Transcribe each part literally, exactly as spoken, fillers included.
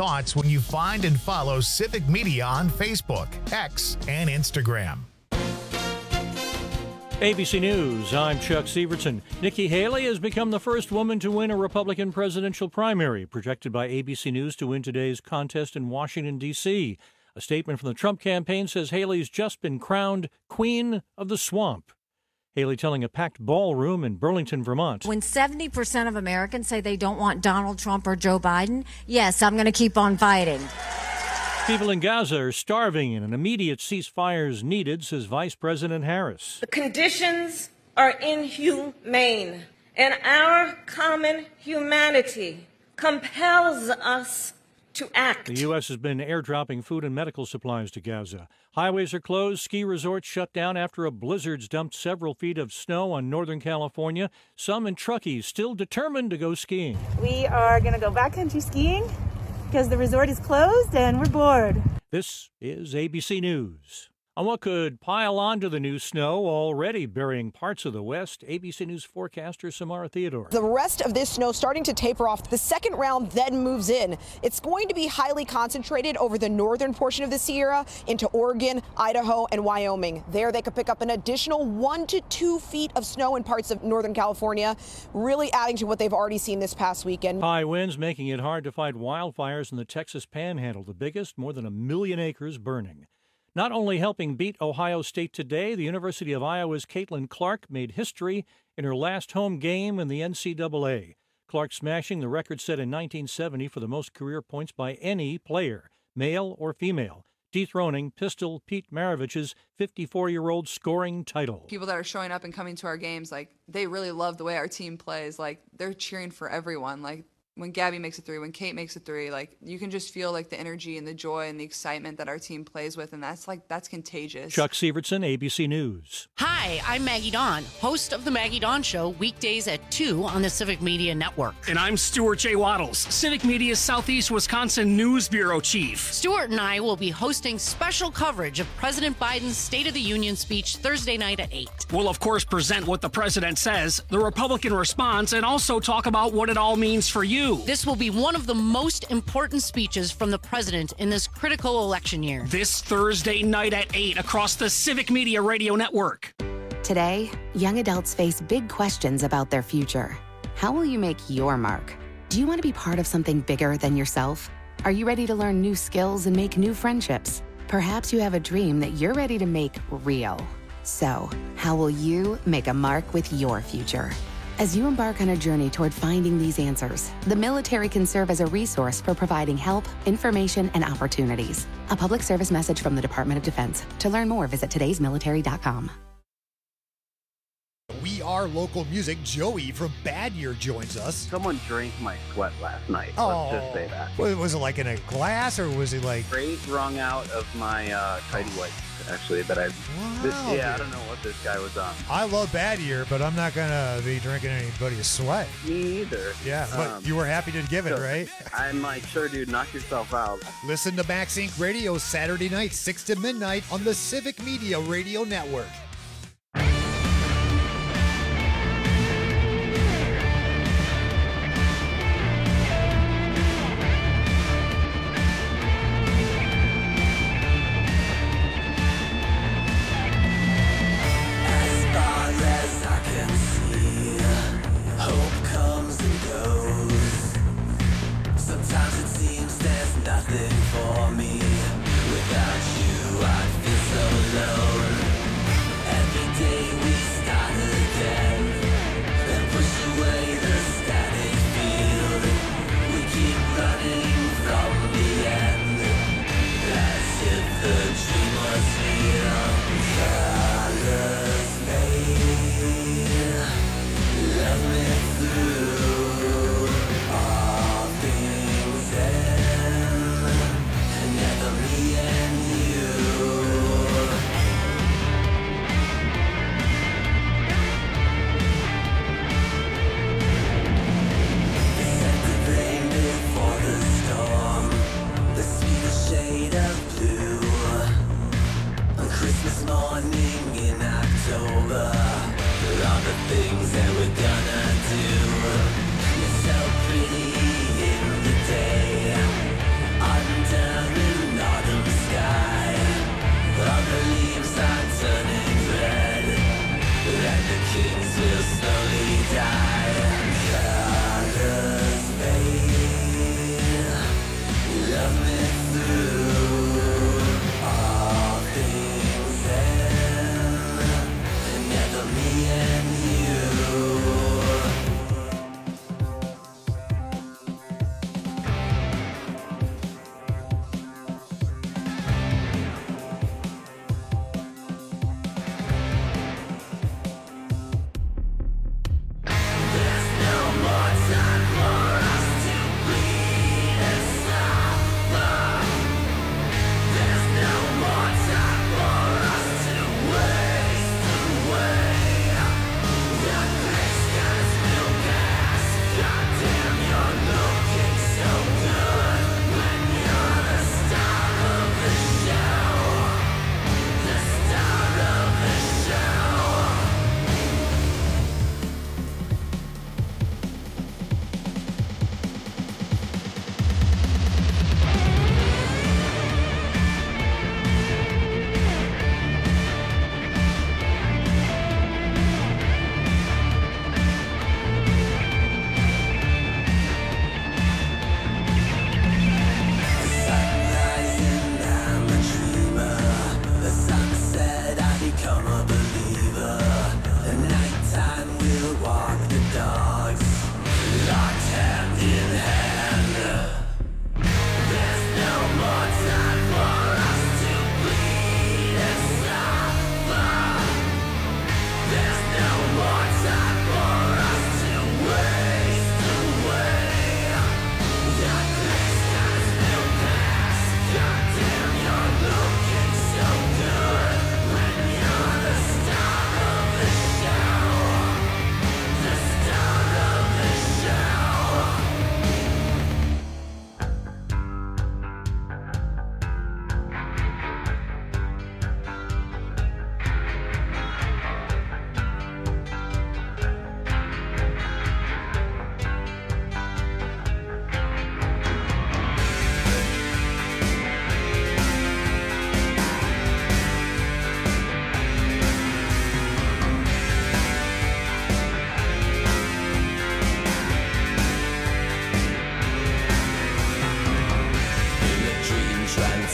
thoughts when you find and follow Civic Media on Facebook, X, and Instagram. A B C News, I'm Chuck Severson. Nikki Haley has become the first woman to win a Republican presidential primary, projected by A B C News to win today's contest in Washington, D C A statement from the Trump campaign says Haley's just been crowned Queen of the Swamp. Haley telling a packed ballroom in Burlington, Vermont. When seventy percent of Americans say they don't want Donald Trump or Joe Biden, yes, I'm going to keep on fighting. People in Gaza are starving and an immediate ceasefire is needed, says Vice President Harris. The conditions are inhumane, and our common humanity compels us to act. The U S has been airdropping food and medical supplies to Gaza. Highways are closed, ski resorts shut down after a blizzard's dumped several feet of snow on Northern California. Some in Truckee still determined to go skiing. We are going to go backcountry skiing because the resort is closed and we're bored. This is A B C News. On what could pile onto the new snow already burying parts of the West, A B C News forecaster Samara Theodore. The rest of this snow starting to taper off. The second round then moves in. It's going to be highly concentrated over the northern portion of the Sierra into Oregon, Idaho, and Wyoming. There they could pick up an additional one to two feet of snow in parts of Northern California, really adding to what they've already seen this past weekend. High winds making it hard to fight wildfires in the Texas Panhandle, the biggest, more than a million acres burning. Not only helping beat Ohio State today, the University of Iowa's Caitlin Clark made history in her last home game in the N C double A. Clark smashing the record set in nineteen seventy for the most career points by any player, male or female, dethroning Pistol Pete Maravich's fifty-four-year-old scoring title. People that are showing up and coming to our games, like, they really love the way our team plays. Like, they're cheering for everyone. Like, when Gabby makes a three, when Kate makes a three, like, you can just feel like the energy and the joy and the excitement that our team plays with, and that's like that's contagious. Chuck Severson, A B C News. Hi, I'm Maggie Dawn, host of The Maggie Dawn Show, weekdays at two on the Civic Media Network. And I'm Stuart J. Waddles, Civic Media's Southeast Wisconsin News Bureau Chief. Stuart and I will be hosting special coverage of President Biden's State of the Union speech Thursday night at eight. We'll, of course, present what the president says, the Republican response, and also talk about what it all means for you. This will be one of the most important speeches from the president in this critical election year. This Thursday night at eight across the Civic Media Radio Network. Today, young adults face big questions about their future. How will you make your mark? Do you want to be part of something bigger than yourself? Are you ready to learn new skills and make new friendships? Perhaps you have a dream that you're ready to make real. So, how will you make a mark with your future? As you embark on a journey toward finding these answers, the military can serve as a resource for providing help, information, and opportunities. A public service message from the Department of Defense. To learn more, visit todays military dot com. We are local music. Joey from Bad Year joins us. Someone drank my sweat last night. Oh, let's just say that. Was it like in a glass, or was it like... Straight wrung out of my uh, tidy whites, actually, that I... Wow, this, yeah, dude. I don't know what this guy was on. I love Bad Year, but I'm not going to be drinking anybody's sweat. Me either. Yeah, but Um, you were happy to give it, so right? I'm like, sure, dude, knock yourself out. Listen to Max Inc Radio Saturday night, six to midnight on the Civic Media Radio Network. Never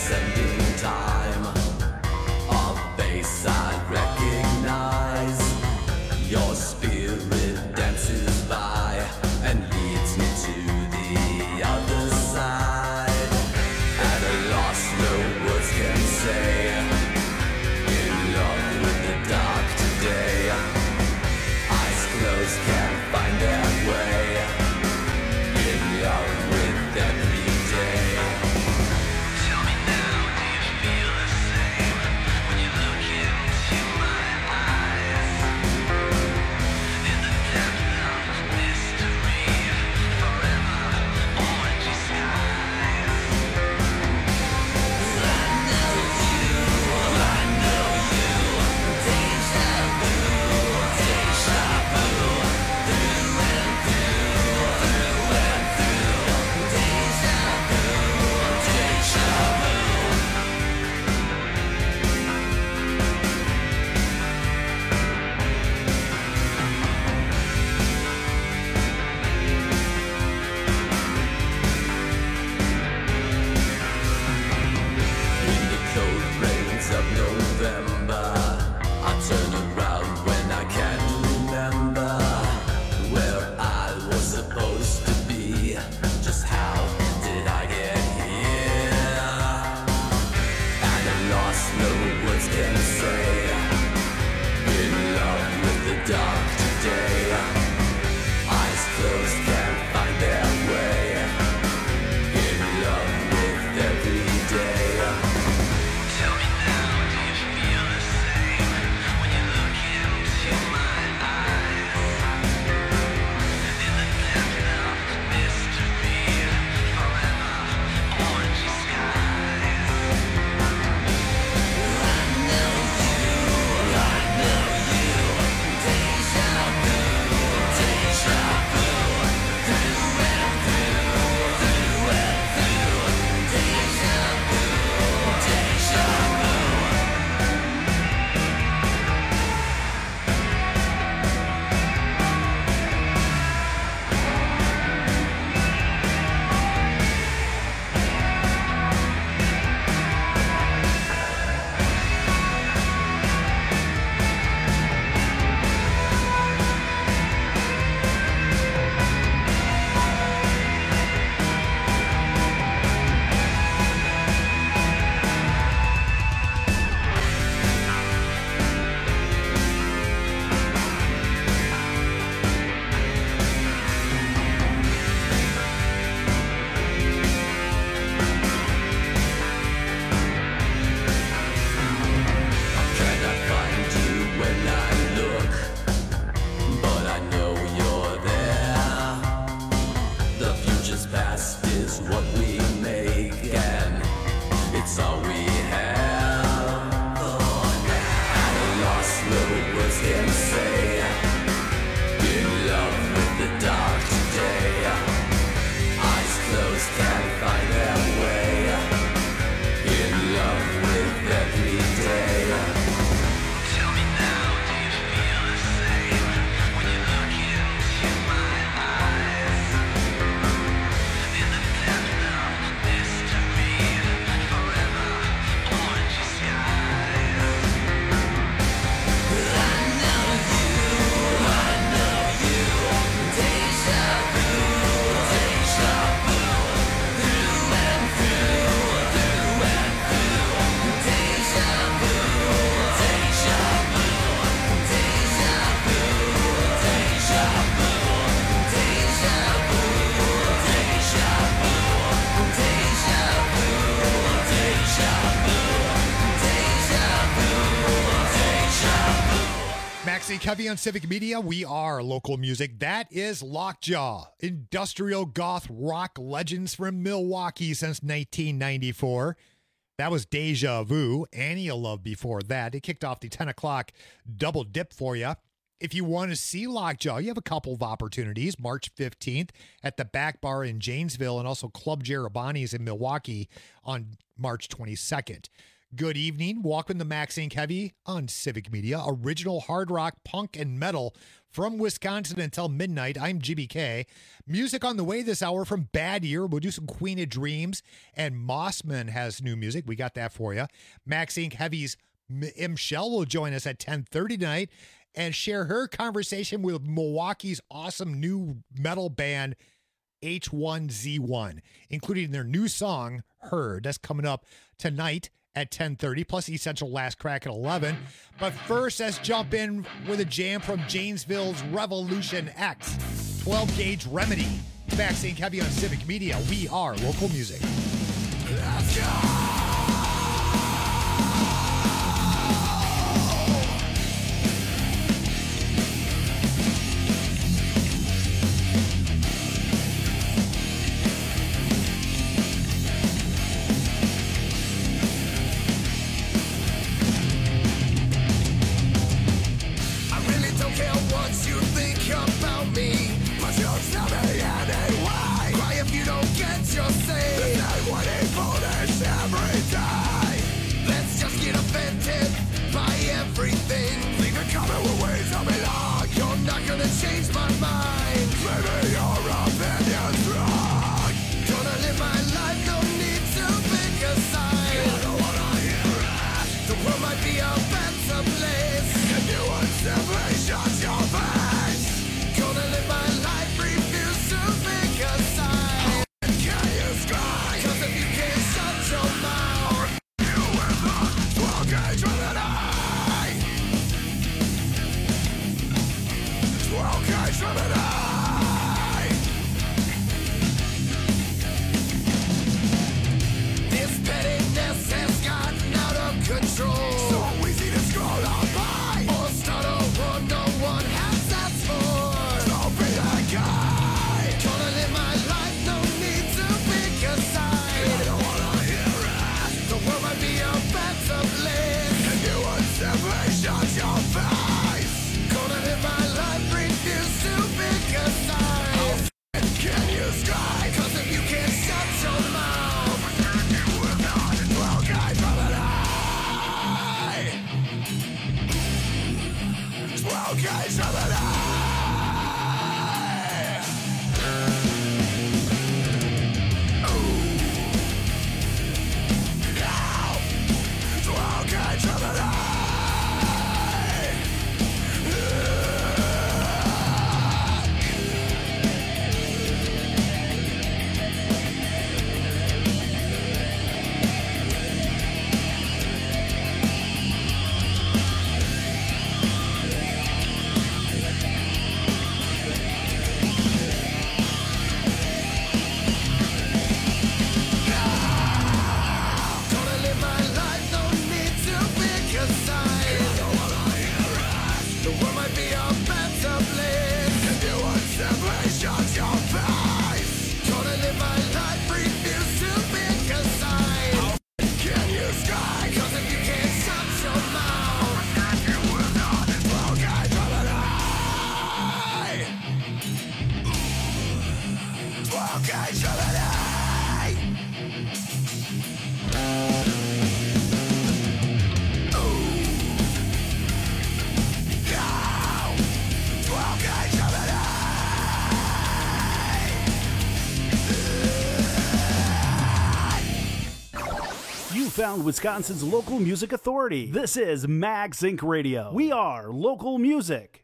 descending time of bass I recognize. Your spirit dances by and leads me to the other side. At a loss no words can say, in love with the dark today. Eyes closed can't find their way, in love with every day. Tell me now, do you feel the same when you look into my eyes? In the depth of mystery, forever orange skies. I know you, I know you. Deja vu, deja vu. Through and through, through and through. Deja vu, deja vu. In the cold rains of November, I turn around when I can't remember where I was supposed to be. Just how did I get here? At a loss, no words can say. In love with the dark today. Eyes closed can't find their way. In love with every day. Tell me now, do you feel the same when you look into my eyes? In the depth of mystery, forever orange skies. I know you, I know you. Deja vu, deja vu. Through and through, through and through. Deja vu, deja vu. Cannot find you when I look, but I know you're there. The future's past is what we make, and it's all we have. At a loss, no words can say. In love with the dark today. Eyes closed can't find their way. In love with every day. Tell me now, do you feel the same when you look into my eyes? In the depth of mystery, forever orange skies. I know you, I know you. Deja vu, deja vu. Through and through, through and through. Deja vu, deja vu. Deja vu, deja vu. Deja vu, deja vu. Deja vu, deja vu. Deja vu, deja vu. Maxie Covey on Civic Media. We are local music. That is Lockjaw, industrial goth rock legends from Milwaukee since nineteen ninety-four. That was Deja Vu. Annie Love before that. It kicked off the ten o'clock double dip for you. If you want to see Lockjaw, you have a couple of opportunities. March fifteenth at the Back Bar in Janesville, and also Club Jerabani's in Milwaukee on March twenty-second. Good evening. Welcome to Max Inc Heavy on Civic Media. Original hard rock, punk, and metal from Wisconsin until midnight. I'm G B K. Music on the way this hour from Bad Year. We'll do some Queen of Dreams, and Mossman has new music. We got that for you. Max Inc Heavy's M. Shell will join us at ten thirty tonight and share her conversation with Milwaukee's awesome new metal band H one Z one, including their new song, Heard. That's coming up tonight at ten thirty, plus Essential Last Crack at eleven. But first, let's jump in with a jam from Janesville's Revolution X, twelve gauge Remedy. Max Inc Heavy on Civic Media. We are local music. Let's go! Change my mind. Maybe your opinion's wrong. Gonna live my life, no need to pick a side. I don't wanna hear it. The world might be a better place if you would simply shut your face. Gonna live my life, refuse to pick a side. Can you scry? Cause if you can't shut your mouth, you will not twelve gauge remedy. twelve gauge remedy. This pettiness has gotten out of control. So easy to scroll on by or start a war no one has asked for. Don't be that guy. Gonna live my life, no need to pick a side. I don't wanna hear it. The world might be a better place if you would simply shut your face. Gonna live my life, refuse to pick a side. How f***ing can you scry? Cause if you can't shut your mouth, you will not twelve gauge remedy. twelve gauge remedy. Ooh. Now, twelve gauge remedy. Found Wisconsin's local music authority. This is Max Inc Radio. We are local music.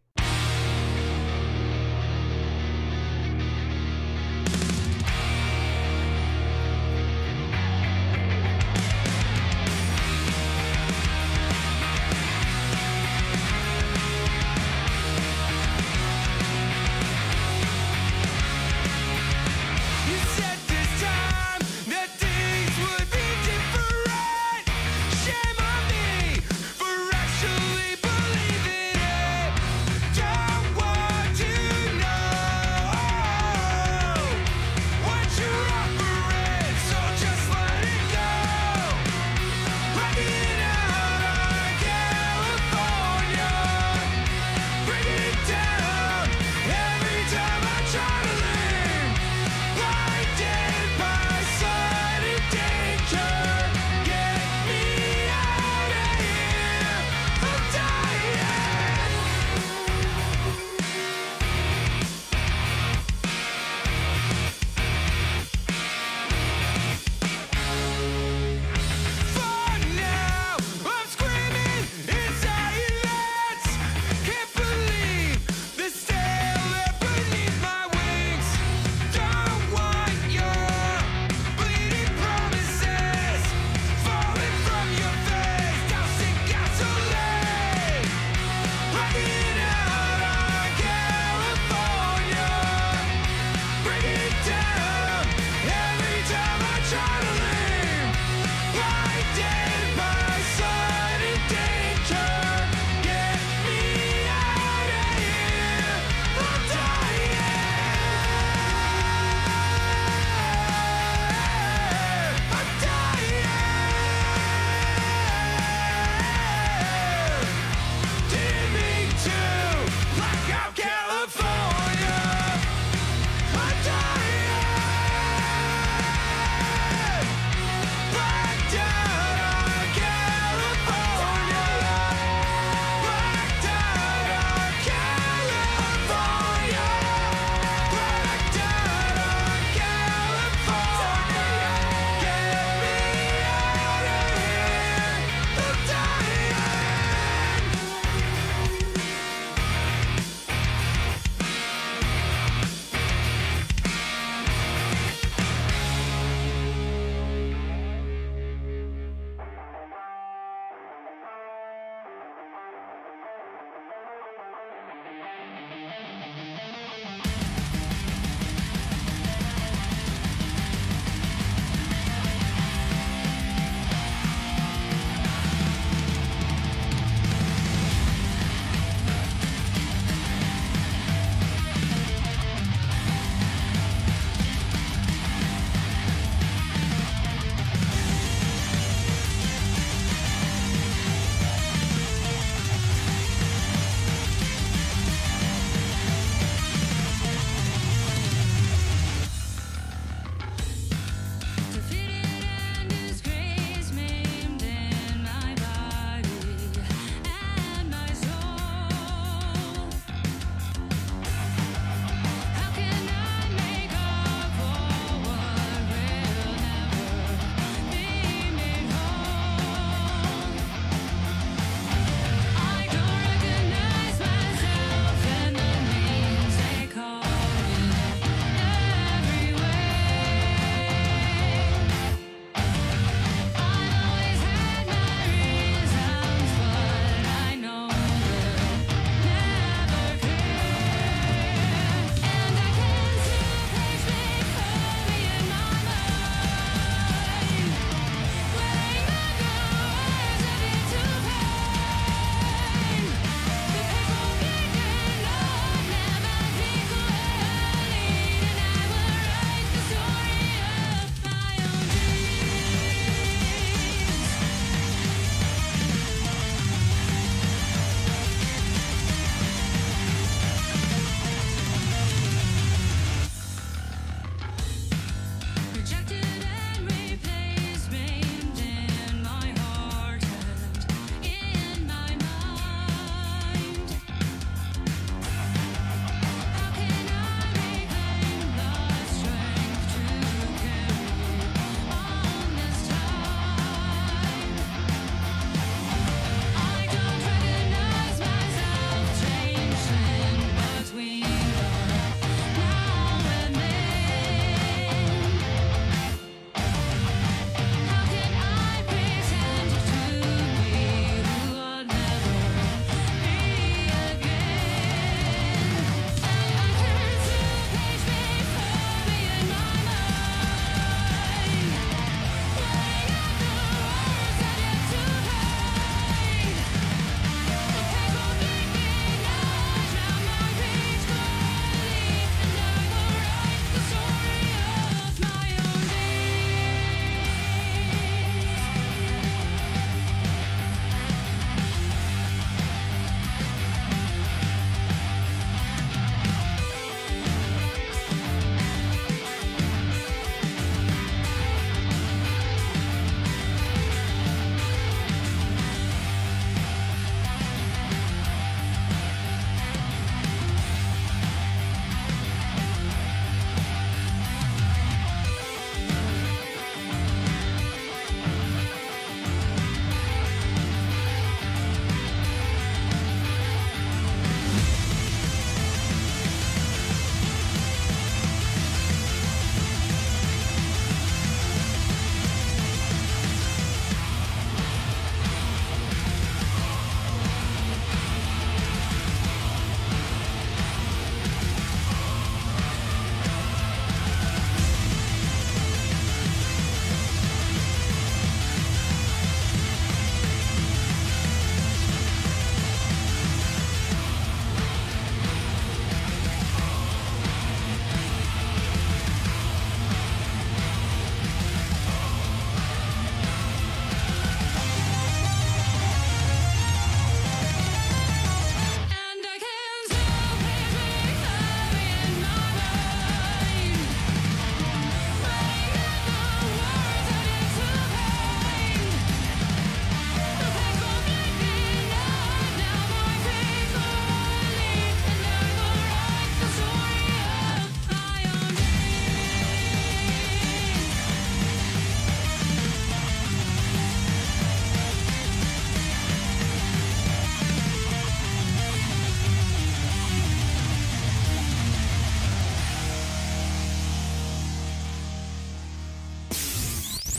Shame on me for actually believing it.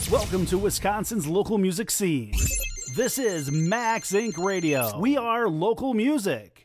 Welcome to Wisconsin's local music scene. This is Max Inc Radio. We are local music.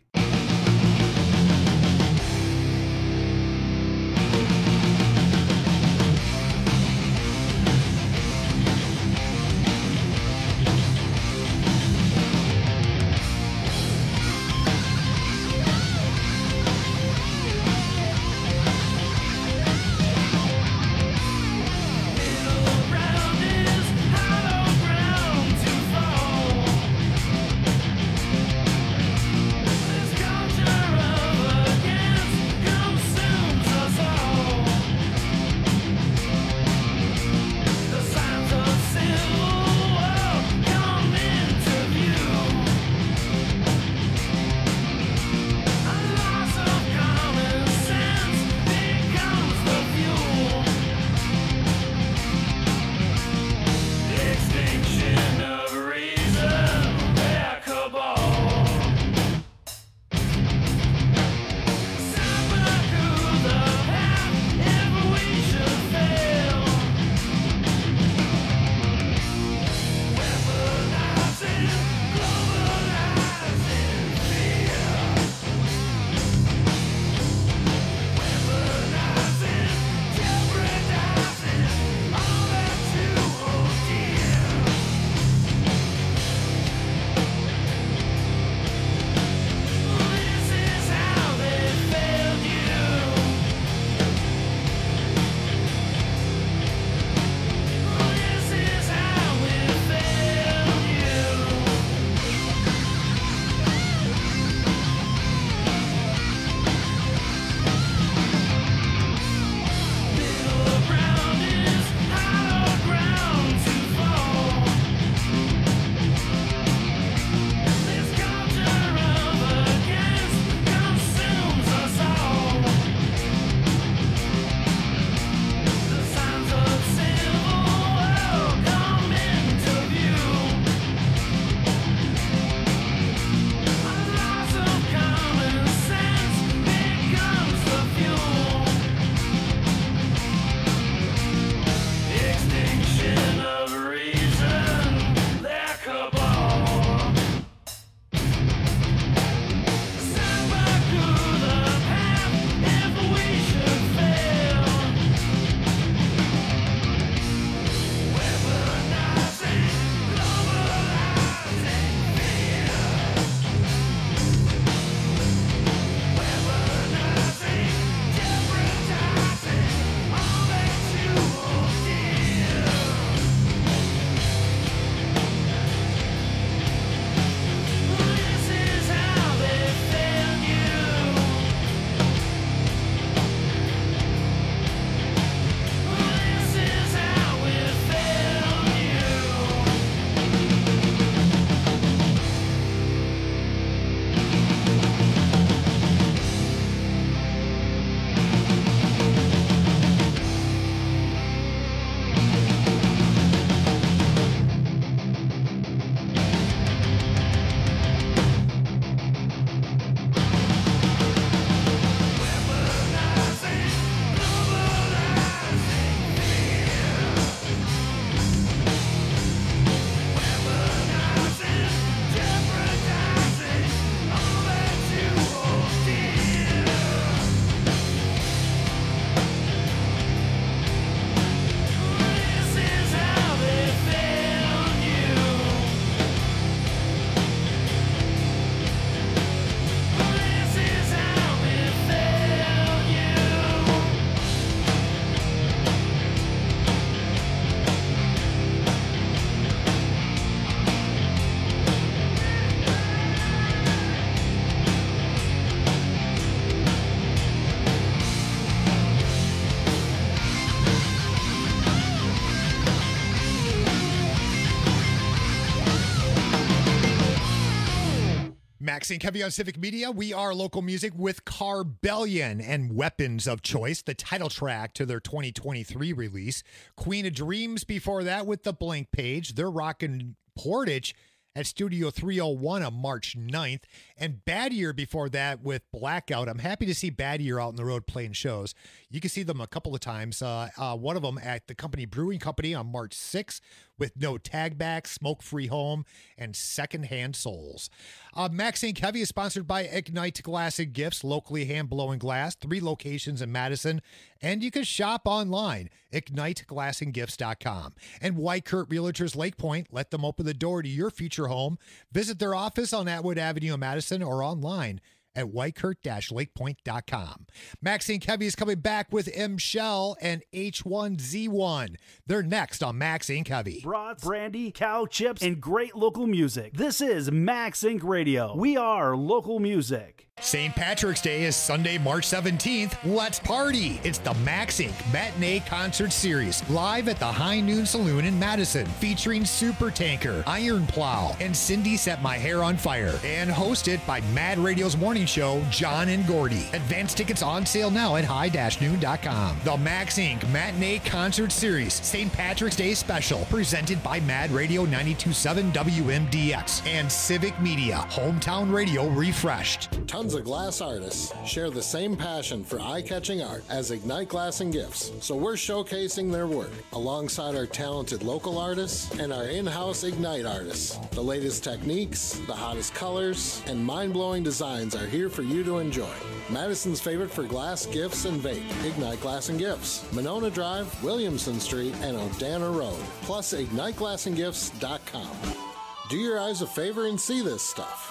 Max Inc Heavy on Civic Media. We are local music with Carbellion and Weapons of Choice, the title track to their twenty twenty-three release. Queen of Dreams before that with The Blank Page. They're rocking Portage at Studio three oh one on March ninth. And Bad Year before that with Blackout. I'm happy to see Bad Year out on the road playing shows. You can see them a couple of times. Uh, uh, one of them at the Company Brewing Company on March sixth with No Tag Back, Smoke Free Home, and Secondhand Souls. Uh, Max Incorporated. Heavy is sponsored by Ignite Glass and Gifts, locally hand-blowing glass, three locations in Madison, and you can shop online, ignite glass and gifts dot com. And White Kurt Realtors Lake Point, let them open the door to your future home. Visit their office on Atwood Avenue in Madison or online at white kurt dash lake point dot com. Maxine Heavy is coming back with M. Shell and H one Z one. They're next on Max Incorporated. Heavy. Brats, brandy, cow chips, and great local music. This is Max Incorporated. Radio. We are local music. Saint Patrick's Day is Sunday, March seventeenth. Let's party. It's the Max Incorporated. Matinee Concert Series live at the High Noon Saloon in Madison, featuring Super Tanker, Iron Plow, and Cindy Set My Hair on Fire, and hosted by Mad Radio's morning show, John and Gordy. Advance tickets on sale now at high dash noon dot com. The Max Incorporated. Matinee Concert Series Saint Patrick's Day Special, presented by Mad Radio ninety-two point seven W M D X and Civic Media, Hometown Radio refreshed. Tons of glass artists share the same passion for eye-catching art as Ignite Glass and Gifts, so we're showcasing their work alongside our talented local artists and our in-house Ignite artists. The latest techniques, the hottest colors, and mind-blowing designs are here for you to enjoy. Madison's favorite for glass, gifts, and vape, Ignite Glass and Gifts, Monona Drive, Williamson Street, and Odana Road, plus ignite glass and gifts dot com. Do your eyes a favor and see this stuff.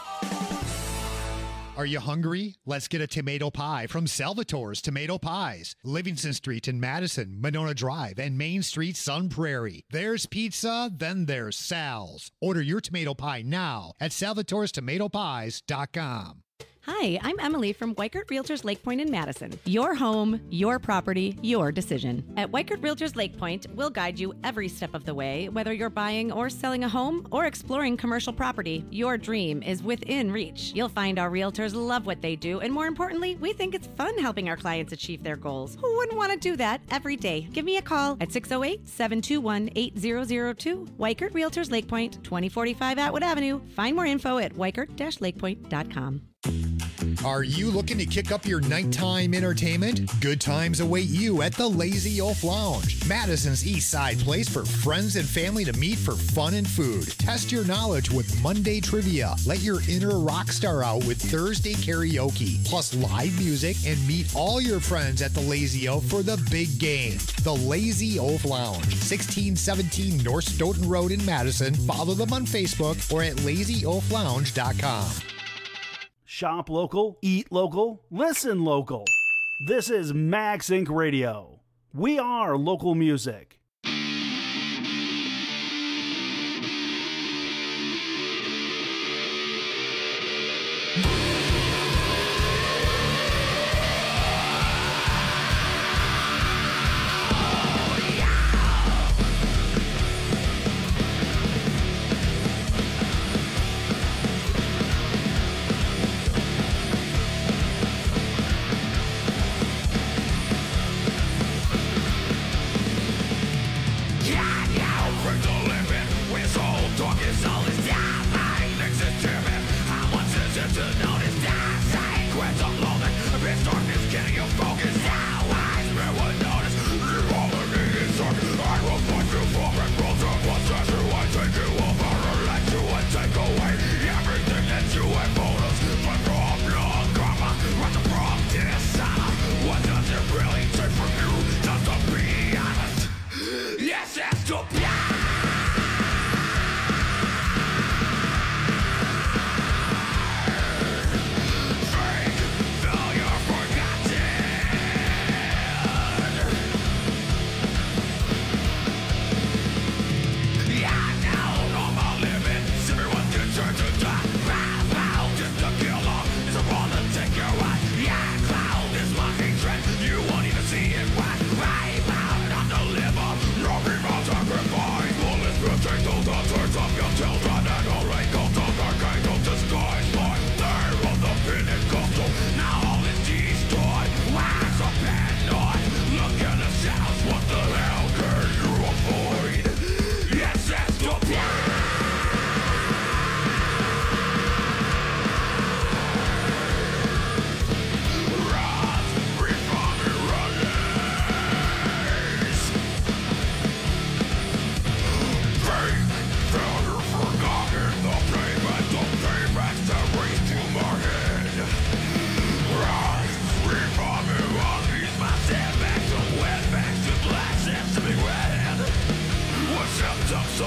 Are you hungry? Let's get a tomato pie from Salvatore's Tomato Pies. Livingston Street in Madison, Monona Drive, and Main Street, Sun Prairie. There's pizza, then there's Sal's. Order your tomato pie now at salvatores tomato pies dot com. Hi, I'm Emily from White Kurt Realtors Lake Point in Madison. Your home, your property, your decision. At White Kurt Realtors Lake Point, we'll guide you every step of the way. Whether you're buying or selling a home or exploring commercial property, your dream is within reach. You'll find our realtors love what they do, and more importantly, we think it's fun helping our clients achieve their goals. Who wouldn't want to do that every day? Give me a call at six oh eight, seven two one, eight zero zero two. White Kurt Realtors Lake Point, twenty forty-five Atwood Avenue. Find more info at white kurt dash lake point dot com. Are you looking to kick up your nighttime entertainment? Good times await you at the Lazy Oaf Lounge, Madison's East Side place for friends and family to meet for fun and food. Test your knowledge with Monday trivia. Let your inner rock star out with Thursday karaoke, plus live music, and meet all your friends at the Lazy Oaf for the big game. The Lazy Oaf Lounge, sixteen seventeen North Stoughton Road in Madison. Follow them on Facebook or at lazy oaf lounge dot com. Shop local, eat local, listen local. This is Max Incorporated. Radio. We are local music.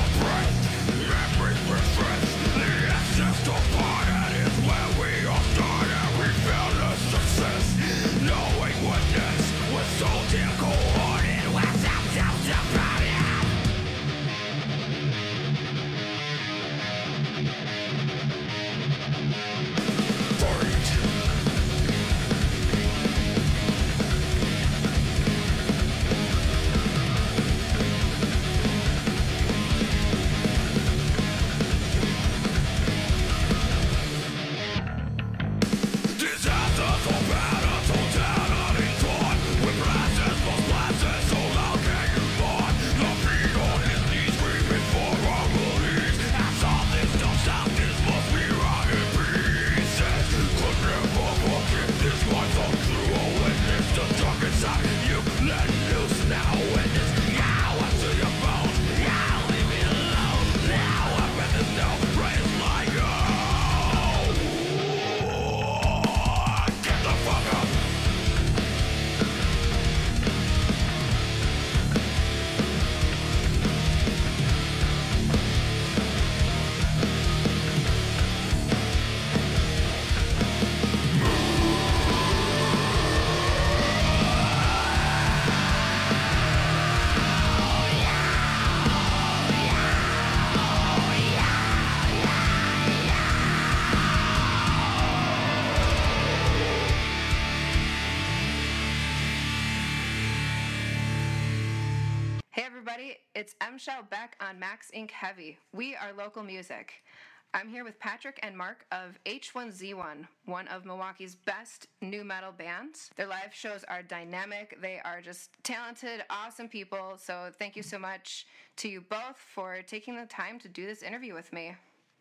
It's M. Shell back on Max Incorporated. Heavy. We are local music. I'm here with Patrick and Mark of H one Z one, one of Milwaukee's best new metal bands. Their live shows are dynamic. They are just talented, awesome people. So thank you so much to you both for taking the time to do this interview with me.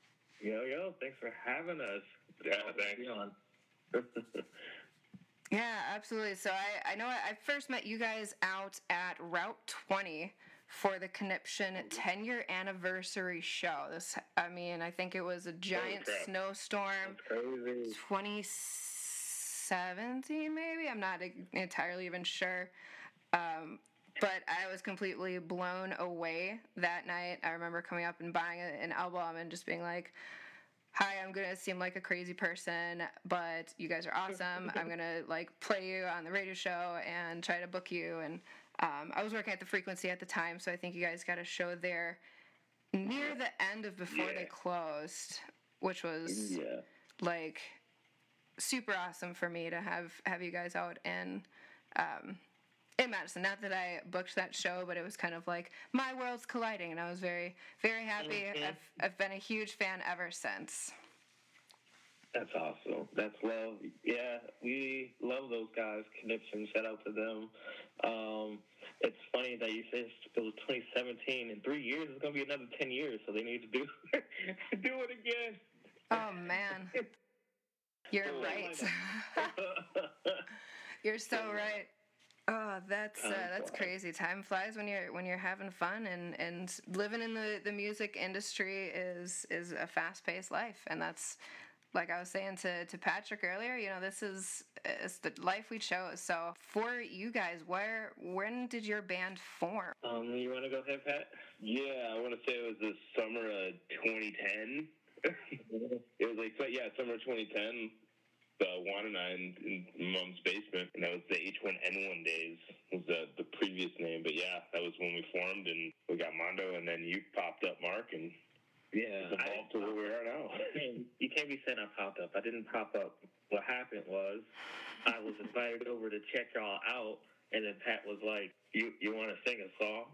Yo, yo, thanks for having us. Yeah, thanks. Yeah, absolutely. So I, I know I first met you guys out at Route twenty for the Conniption ten-year anniversary show. This, I mean, I think it was a giant oh, snowstorm. twenty seventeen, maybe? I'm not entirely even sure. Um, but I was completely blown away that night. I remember coming up and buying an album and just being like, hi, I'm going to seem like a crazy person, but you guys are awesome. I'm going to, like, play you on the radio show and try to book you. And um, I was working at the Frequency at the time, so I think you guys got a show there near the end of before yeah. they closed, which was, yeah. like, super awesome for me to have, have you guys out in, um, in Madison. Not that I booked that show, but it was kind of like my worlds colliding, and I was very, very happy. Mm-hmm. I've, I've been a huge fan ever since. That's awesome. That's love. Yeah, we love those guys. Conniption, shout out to them. Um, it's funny that you said it was twenty seventeen. In three years, it's going to be another ten years, so they need to do do it again. Oh, man. You're oh, right. You're so right. Oh, that's uh, that's crazy. Time flies when you're when you're having fun, and, and living in the, the music industry is is a fast paced life, and that's, like I was saying to, to Patrick earlier, you know, this is it's the life we chose. So for you guys, where when did your band form? Um, you want to go ahead, Pat? Yeah, I want to say it was the summer of twenty ten. It was like, yeah, summer twenty ten. Uh, Juan and I in, in Mom's basement, and that was the H one N one days, was the, the previous name. But yeah, that was when we formed, and we got Mondo, and then you popped up, Mark, and yeah, it's evolved I, to where we are now. You can't be saying I popped up. I didn't pop up. What happened was I was invited over to check y'all out, and then Pat was like, "You you want to sing a song?"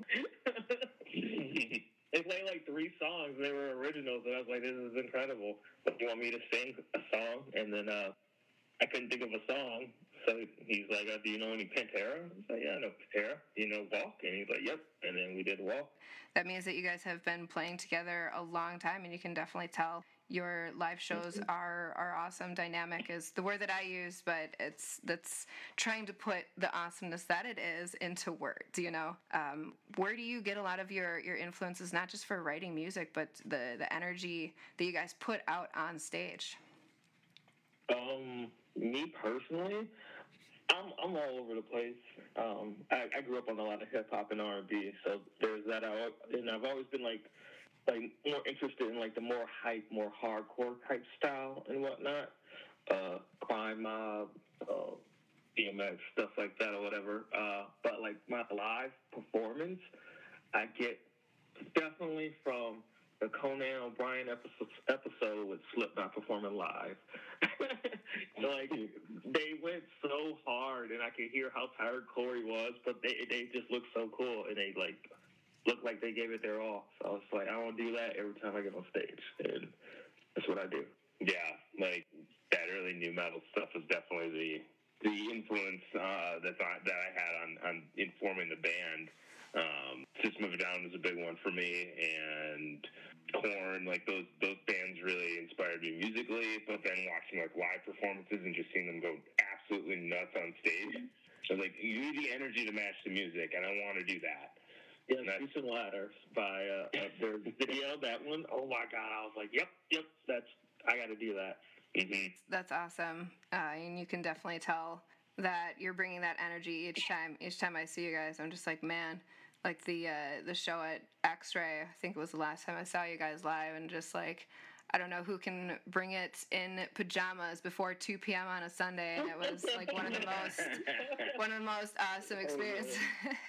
They played like three songs. They were originals, and I was like, "This is incredible." But you want me to sing a song? And then uh, I couldn't think of a song, so he's like, uh, "Do you know any Pantera?" I was like, "Yeah, I know Pantera. Do you know Walk?" And he's like, "Yep." And then we did Walk. That means that you guys have been playing together a long time, and you can definitely tell your live shows mm-hmm. are are awesome. Dynamic is the word that I use, but it's that's trying to put the awesomeness that it is into words. You know, um, where do you get a lot of your your influences, not just for writing music, but the the energy that you guys put out on stage? Um, me personally, I'm I'm all over the place. Um, I, I grew up on a lot of hip hop and R and B, so there's that. I, and I've always been like like more interested in like the more hype, more hardcore type style and whatnot. Uh, Crime Mob, uh, D M X, stuff like that or whatever. Uh, but like my live performance, I get definitely from the Conan O'Brien episode, episode with Slipknot performing live. Like, they went so hard, and I could hear how tired Corey was, but they they just looked so cool, and they, like, looked like they gave it their all. So I was like, I want to do that every time I get on stage, and that's what I do. Yeah, like, that early new metal stuff is definitely the the influence uh, that, I, that I had on, on informing the band. Um, System of a Down was a big one for me, and Korn, like those those bands really inspired me musically. But then watching like live performances and just seeing them go absolutely nuts on stage, so like you need the energy to match the music, and I want to do that. Yeah, Streets and Ladders by uh, uh, their video. That one, oh my god, I was like, yep, yep, that's I got to do that. Mm-hmm. That's awesome, uh, and you can definitely tell that you're bringing that energy each time. Each time I see you guys, I'm just like, man. Like the uh, the show at X-Ray, I think it was the last time I saw you guys live, and just like, I don't know who can bring it in pajamas before two p.m. on a Sunday, and it was like one of the most one of the most awesome experiences.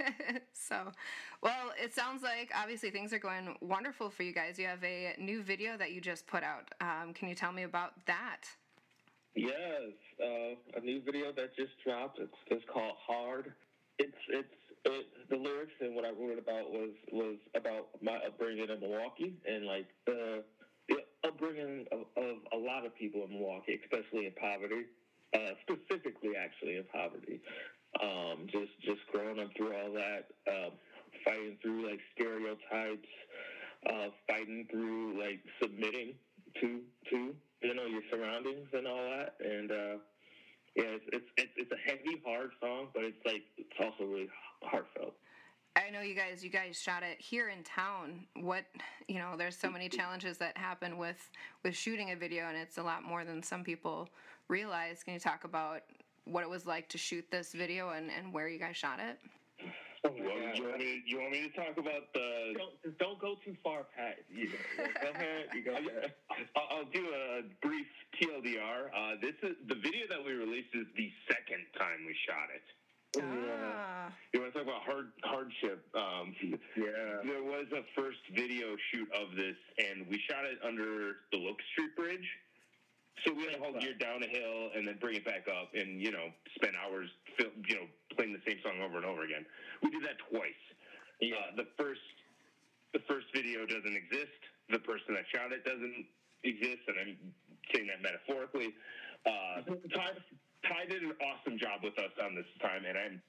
So, well, it sounds like obviously things are going wonderful for you guys. You have a new video that you just put out. Um, can you tell me about that? Yes, uh, a new video that just dropped. It's, it's called Hard. It's it's. It, the lyrics and what I wrote about was was about my upbringing in Milwaukee and like the, the upbringing of, of a lot of people in Milwaukee, especially in poverty, uh, specifically actually in poverty. Um, just just growing up through all that, uh, fighting through like stereotypes, uh, fighting through like submitting to to you know your surroundings and all that, and uh, yeah, it's, it's it's it's a heavy, hard song, but it's like it's also really heartfelt. I know you guys you guys shot it here in town. What, you know, there's so many challenges that happen with with shooting a video, and it's a lot more than some people realize. Can you talk about what it was like to shoot this video and, and where you guys shot it? Oh, well, you, want me to, you want me to talk about the... Don't, don't go too far, Pat. You, go ahead. You go ahead. I'll, I'll do a brief T L D R. Uh, this is the video that we released is the second time we shot it. Ah. You want to talk about hard hardship? Um, yeah. There was a first video shoot of this, and we shot it under the Locust Street Bridge. So we had to haul gear down a hill and then bring it back up, and you know, spend hours, film, you know, playing the same song over and over again. We did that twice. Yeah. Uh, the first, the first video doesn't exist. The person that shot it doesn't exist, and I'm saying that metaphorically. Uh, Ty, Ty did an awesome job with us on this time, and I'm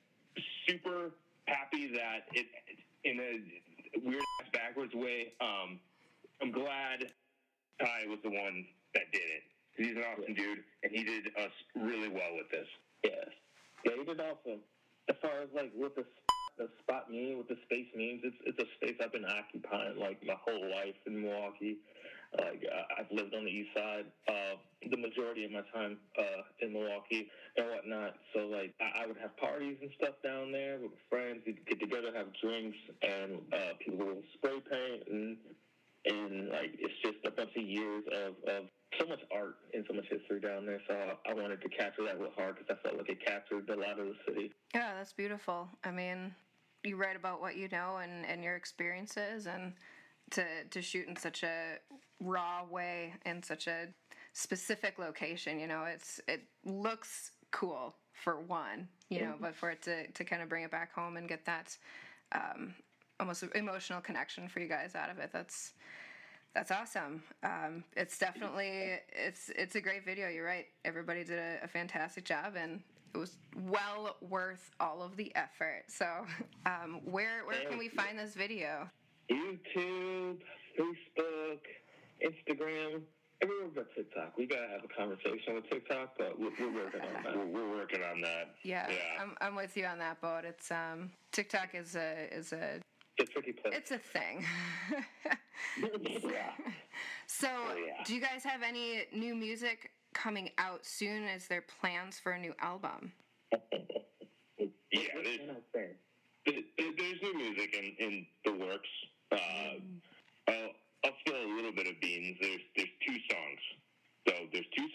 super happy that it, in a weird ass backwards way, um, I'm glad Ty was the one that did it. He's an awesome dude, and he did us really well with this. Yes. Yeah, he did awesome. As far as, like, what the, the spot means, what the space means, it's it's a space I've been occupying, like, my whole life in Milwaukee. Like, uh, I've lived on the east side uh, the majority of my time uh, in Milwaukee and whatnot. So, like, I, I would have parties and stuff down there with friends. We'd get together, have drinks, and uh, people would spray paint, and, and, like, it's just a bunch of years of, of so much art and so much history down there. So I wanted to capture that real hard because I felt like it captured a lot of the city. Yeah, that's beautiful. I mean, you write about what you know and, and your experiences, and to to shoot in such a raw way in such a specific location, you know, it's it looks cool for one, you know, but for it to, to kind of bring it back home and get that um, almost emotional connection for you guys out of it, that's That's awesome. Um, it's definitely, it's it's a great video. You're right. Everybody did a, a fantastic job, and it was well worth all of the effort. So um, where where can we find this video? YouTube, Facebook, Instagram, everywhere but TikTok. We got to have a conversation with TikTok, but we're, we're working on that. We're, we're working on that. Yeah, yeah. I'm, I'm with you on that boat. It's um, TikTok is a is a It's a tricky place. It's a thing. Yeah. So, oh, yeah. do you guys have any new music coming out soon? Is there plans for a new album? Yeah, there's, there's new music in, in the works. Uh, a, a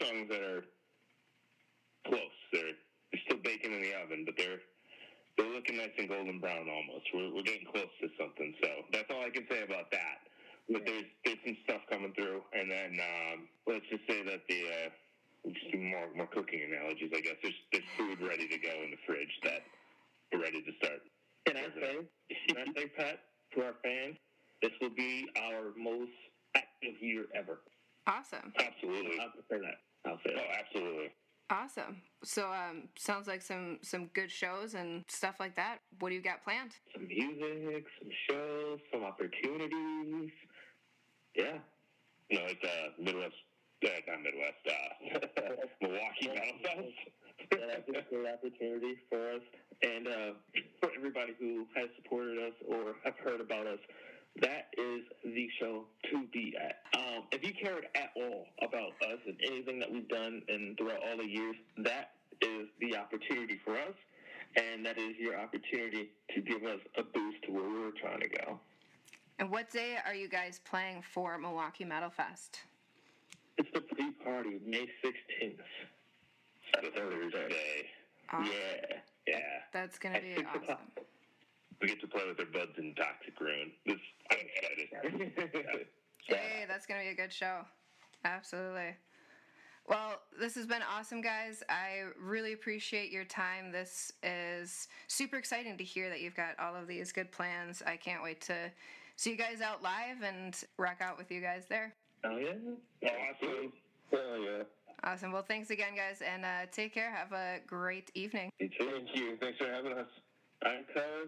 songs that are close. They're, they're still baking in the oven, but they're they're looking nice and golden brown almost. We're we're getting close to something. So that's all I can say about that. But there's there's some stuff coming through, and then um, let's just say that the uh, just do more more cooking analogies. I guess there's there's food ready to go in the fridge that we're ready to start. Can I say, can I say, Pat, to our fans, this will be our most active year ever. Awesome. Absolutely. I'll prefer that. I'll say that. Oh, absolutely. Awesome. So, um, sounds like some some good shows and stuff like that. What do you got planned? Some music, some shows, some opportunities. Yeah. No, it's uh, Midwest, uh, not Midwest, uh, Milwaukee Metal Fest. Yeah, that's a great opportunity for us. And uh, for everybody who has supported us or have heard about us, that is the show to be at. Um, if you cared at all about us and anything that we've done and throughout all the years, that is the opportunity for us, and that is your opportunity to give us a boost to where we're trying to go. And what day are you guys playing for Milwaukee Metal Fest? It's the pre-party, May sixteenth. That's a Thursday. Awesome. Yeah, yeah. That's going to be awesome. We get to play with their buds in Toxic Ruin. This, I'm excited. Hey, that's going to be a good show. Absolutely. Well, this has been awesome, guys. I really appreciate your time. This is super exciting to hear that you've got all of these good plans. I can't wait to see you guys out live and rock out with you guys there. Oh, yeah? Awesome. Oh, yeah. Awesome. Well, thanks again, guys, and uh, take care. Have a great evening. You too. Thank you. Thanks for having us. I'm Cuz.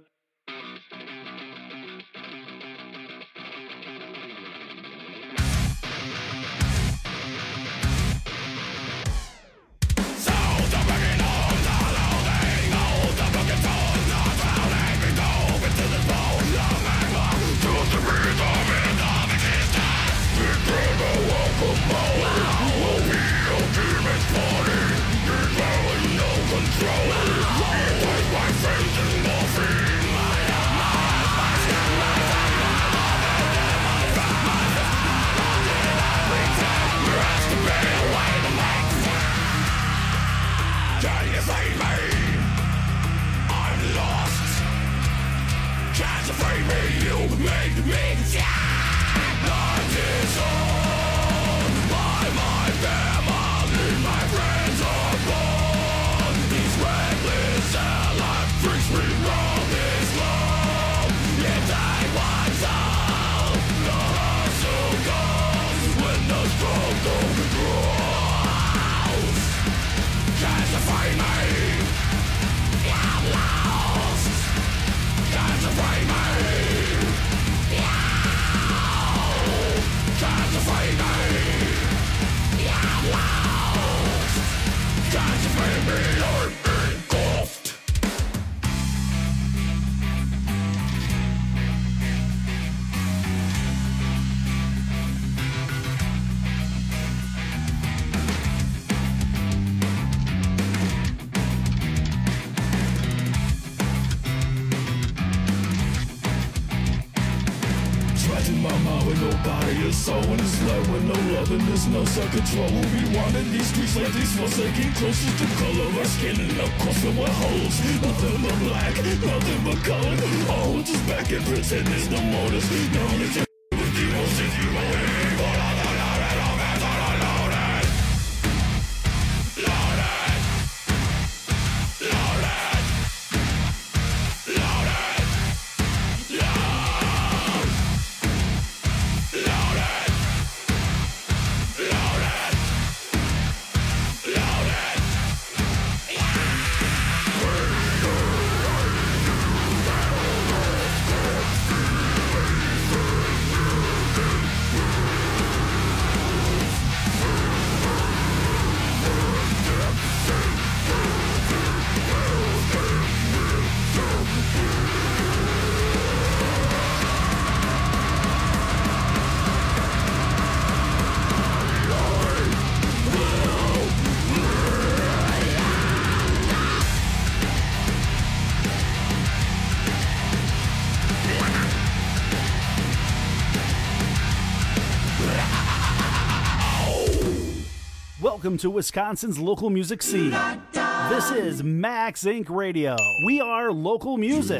Control. We wanted these streets like these forsaken closest to color of our skin and of course there were holes. Nothing but black, nothing but color. All just back and pretend there's no motives. No need to with the emotions you believe. All of the loaded, all hands are unloaded. Loaded. Loaded. Loaded. Loaded. Loaded. Loaded. Welcome to Wisconsin's local music scene. This is Max Inc Radio. We are local music.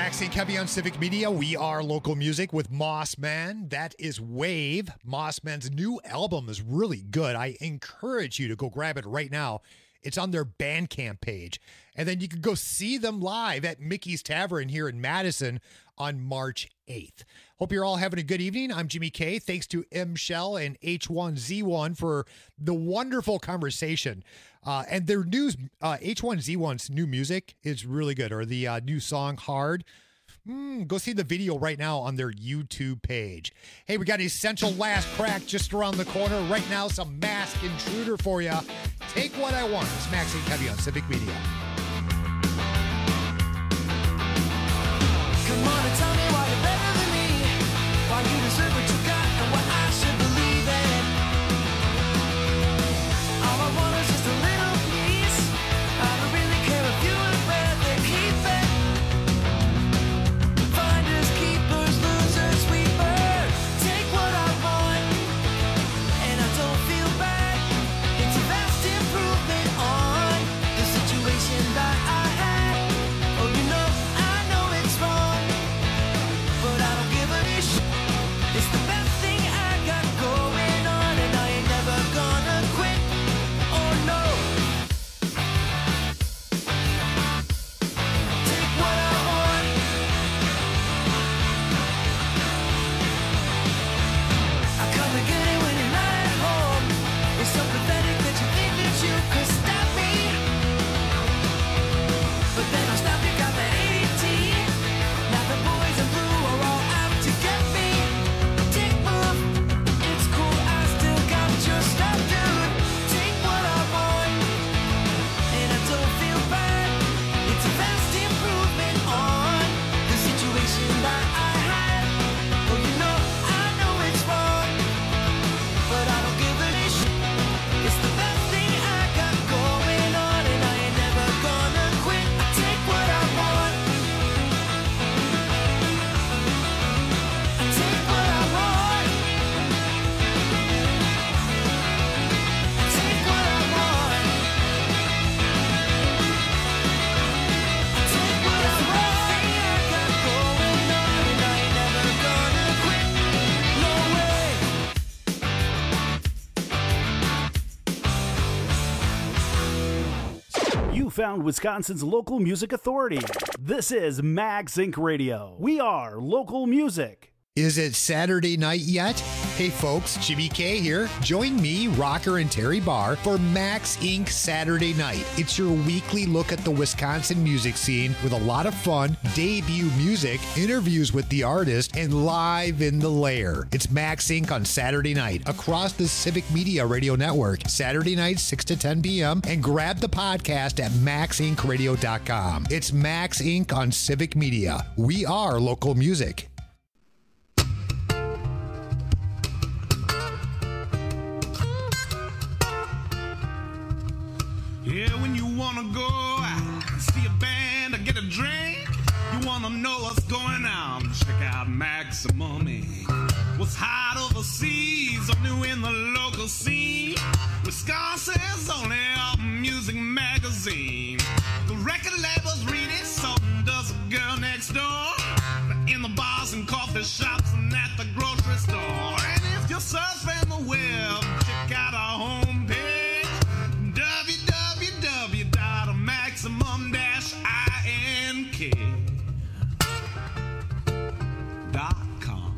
Max and Kevy on Civic Media. We are local music with Mossman. That is Wave. Mossman's new album is really good. I encourage you to go grab it right now. It's on their Bandcamp page. And then you can go see them live at Mickey's Tavern here in Madison on March eighth. Hope you're all having a good evening. I'm Jimmy K. Thanks to M. Shell and H one Z one for the wonderful conversation. Uh, and their new uh, H one Z one's new music is really good, or the uh, new song Hard. Mm, go see the video right now on their YouTube page. Hey, we got Essential Last Crack just around the corner. Right now, some Mask Intruder for you. Take what I want. It's Max and Kevy on Civic Media. Come on and tell me why you're better than me, why you deserve what you got and what I should believe in. All I want is just a little piece. I don't really care if you would rather keep it. Finders, keepers, losers, sweepers. Take what I want, and I don't feel bad. It's a vast improvement on the situation that I had. Oh, you know, I know it's wrong, but I don't give a shit. It's the best thing I got going on, and I ain't never gonna quit. Oh no. Take what I want. I come to get it when you're not at home. It's so pathetic that you think that you could stop me, but then I'll stop you. Got that A D T. Now the boys in blue are all out to get me. Take move. It's cool. I still got your stuff, dude. Take what I want, and I don't feel bad. It's a vast improvement on the situation that I had. Oh, you know, I know it's wrong, but I don't give a shit. It's the best thing I got going on, and I ain't never gonna quit. I take what I want. I take what I want. I take what I want. I take what I want. I got going on, and I ain't never gonna quit. No way. You found Wisconsin's local music authority. This is Max Inc Radio. We are local music. Is it Saturday night yet? Hey folks, Jimmy K here. Join me, Rocker and Terry Barr, for Max Incorporated Saturday Night. It's your weekly look at the Wisconsin music scene with a lot of fun, debut music, interviews with the artist, and live in the lair. It's Max Incorporated on Saturday night across the Civic Media Radio Network, Saturday night, six to ten p.m., and grab the podcast at max inc radio dot com. It's Max Incorporated on Civic Media. We are local music. Yeah, when you wanna go out, see a band or get a drink, you wanna know what's going on, check out Maximum Incorporated. What's hot overseas or new in the local scene, Wisconsin's only album music magazine. The record labels read it, so does a girl next door. In the bars and coffee shops and at the grocery store. And if you're surfing the web, check out our homepage, w w w dot maximum dash ink dot com.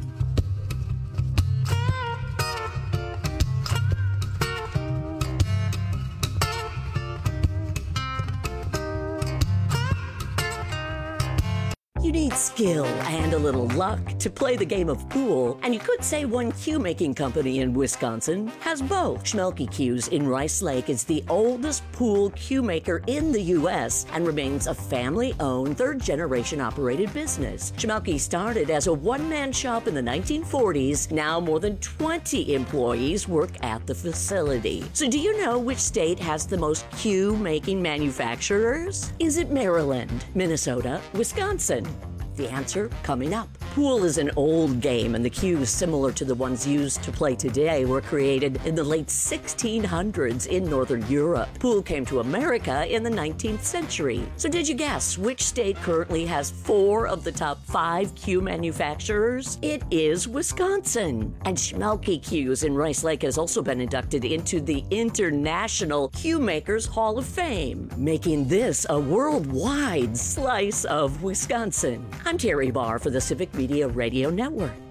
You need skill and a little luck to play the game of pool, and you could say one cue-making company in Wisconsin has both. Schmelke Cues in Rice Lake is the oldest pool cue maker in the U S and remains a family-owned, third-generation operated business. Schmelke started as a one-man shop in the nineteen forties. Now more than twenty employees work at the facility. So do you know which state has the most cue-making manufacturers? Is it Maryland, Minnesota, Wisconsin? The answer coming up. Pool is an old game, and the cues similar to the ones used to play today were created in the late sixteen hundreds in Northern Europe. Pool came to America in the nineteenth century. So did you guess which state currently has four of the top five cue manufacturers? It is Wisconsin. And Schmelke Cues in Rice Lake has also been inducted into the International Cue Makers Hall of Fame, making this a worldwide slice of Wisconsin. I'm Terry Barr for the Civic Media Radio Network.